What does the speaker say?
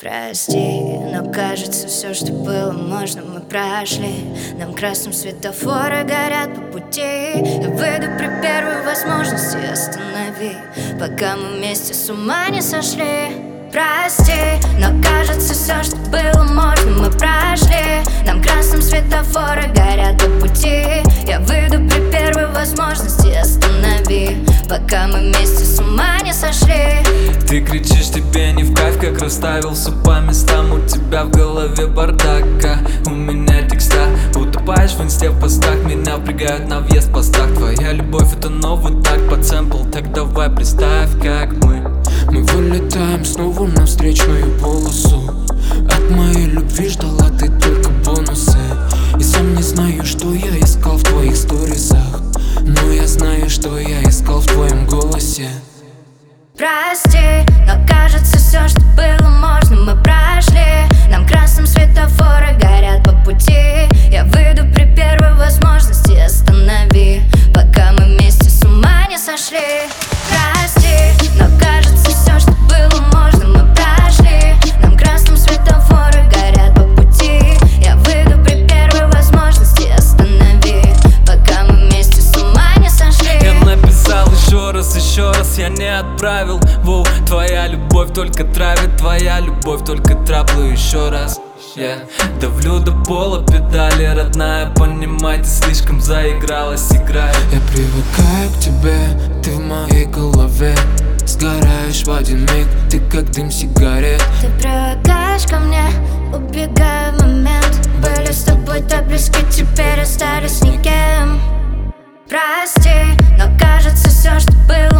Прости, но кажется, все, что было можно, мы прошли. Нам красным светофоры горят по пути. Я выйду при первой возможности, останови, пока мы вместе с ума не сошли. Прости, но кажется, все, что было можно, мы прошли. Нам красным светофоры горят по пути. Я выйду при первой возможности, останови, пока мы вместе с ума не сошли. Ты кричишь, тебе не в кайф, как расставил все по местам. У тебя в голове бардака, у меня текста. Утопаешь в инсте в постах, меня впрягают на въезд в постах. Твоя любовь это новый так под сэмпл, так давай представь, как мы вылетаем снова на встречную полосу. От моей любви ждала ты только бонусы. И сам не знаю, что я искал в твоих сторисах, но я знаю, что я искал в твоем голосе. Прости, но кажется, все, что было можно, мы прошли. Нам красным светофоры горят по пути. Я выйду при первой возможности, останови, пока мы вместе с ума не сошли. Прости, но кажется, все, что было можно, мы прошли. Нам красным светофоры горят по пути. Я выйду при первой возможности, останови, пока мы вместе с ума не сошли. Я написал еще раз, я не отправил. Воу, твоя любовь только травит, твоя любовь только траплю еще раз. Давлю до пола педали, родная, понимай, ты слишком заигралась, играй. Я привыкаю к тебе, ты в моей голове. Сгораешь в один миг, ты как дым сигарет. Ты привыкаешь ко мне, убегая в момент. Были с тобой так близко, теперь остались никем. Прости, но кажется, все, что было